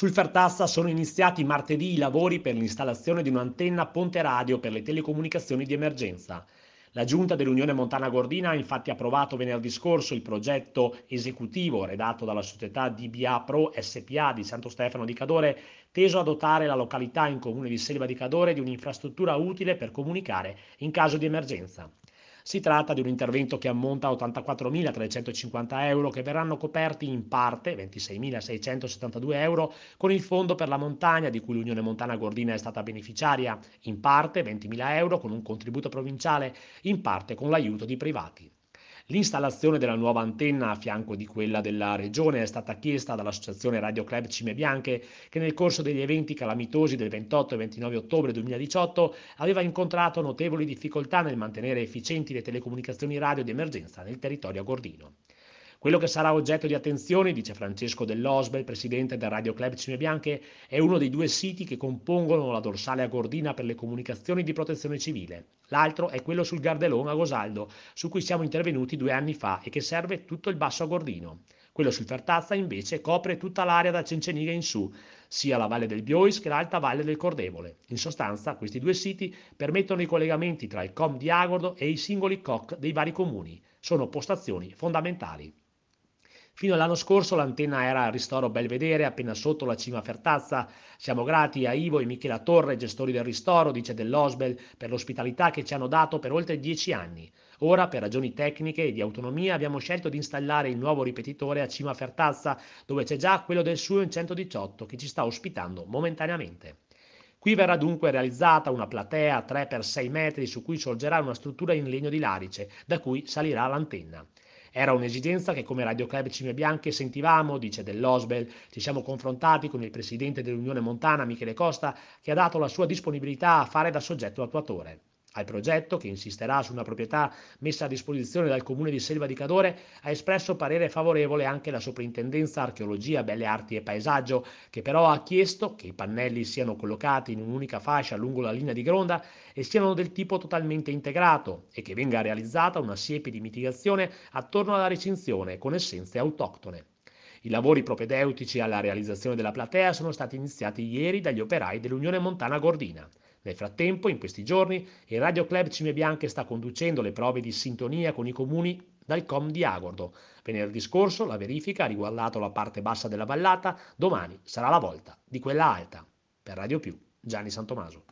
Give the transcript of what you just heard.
Sul Fertazza sono iniziati martedì i lavori per l'installazione di un'antenna ponte radio per le telecomunicazioni di emergenza. La giunta dell'Unione Montana Gordina ha infatti approvato venerdì scorso il progetto esecutivo redatto dalla società DBA Pro SPA di Santo Stefano di Cadore, teso a dotare la località in comune di Selva di Cadore di un'infrastruttura utile per comunicare in caso di emergenza. Si tratta di un intervento che ammonta a 84.350 euro che verranno coperti in parte, 26.672 euro, con il Fondo per la Montagna di cui l'Unione Montana Gordina è stata beneficiaria, in parte 20.000 euro con un contributo provinciale, in parte con l'aiuto di privati. L'installazione della nuova antenna a fianco di quella della regione è stata chiesta dall'associazione Radio Club Cime Bianche che nel corso degli eventi calamitosi del 28 e 29 ottobre 2018 aveva incontrato notevoli difficoltà nel mantenere efficienti le telecomunicazioni radio di emergenza nel territorio agordino. Quello che sarà oggetto di attenzione, dice Francesco Dell'Osbel, presidente del Radio Club Cime Bianche, è uno dei due siti che compongono la dorsale agordina per le comunicazioni di protezione civile. L'altro è quello sul Gardelone a Gosaldo, su cui siamo intervenuti 2 anni fa e che serve tutto il basso agordino. Quello sul Fertazza invece copre tutta l'area da Cenceniga in su, sia la valle del Biois che l'alta valle del Cordevole. In sostanza, questi due siti permettono i collegamenti tra il COM di Agordo e i singoli COC dei vari comuni. Sono postazioni fondamentali. Fino all'anno scorso l'antenna era al ristoro Belvedere, appena sotto la cima Fertazza. Siamo grati a Ivo e Michela Torre, gestori del ristoro, dice dell'Osbel, per l'ospitalità che ci hanno dato per oltre 10 anni. Ora, per ragioni tecniche e di autonomia, abbiamo scelto di installare il nuovo ripetitore a cima Fertazza, dove c'è già quello del Suo in 118 che ci sta ospitando momentaneamente. Qui verrà dunque realizzata una platea a 3x6 metri su cui sorgerà una struttura in legno di larice, da cui salirà l'antenna. Era un'esigenza che come Radio Club Cime Bianche sentivamo, dice dell'Osbel, ci siamo confrontati con il presidente dell'Unione Montana, Michele Costa, che ha dato la sua disponibilità a fare da soggetto attuatore. Al progetto, che insisterà su una proprietà messa a disposizione dal comune di Selva di Cadore, ha espresso parere favorevole anche la Soprintendenza Archeologia, Belle Arti e Paesaggio, che però ha chiesto che i pannelli siano collocati in un'unica fascia lungo la linea di gronda e siano del tipo totalmente integrato e che venga realizzata una siepe di mitigazione attorno alla recinzione con essenze autoctone. I lavori propedeutici alla realizzazione della platea sono stati iniziati ieri dagli operai dell'Unione Montana Gordina. Nel frattempo, in questi giorni, il Radio Club Cime Bianche sta conducendo le prove di sintonia con i comuni dal COM di Agordo. Venerdì scorso la verifica ha riguardato la parte bassa della vallata, domani sarà la volta di quella alta. Per Radio Più, Gianni Santomaso.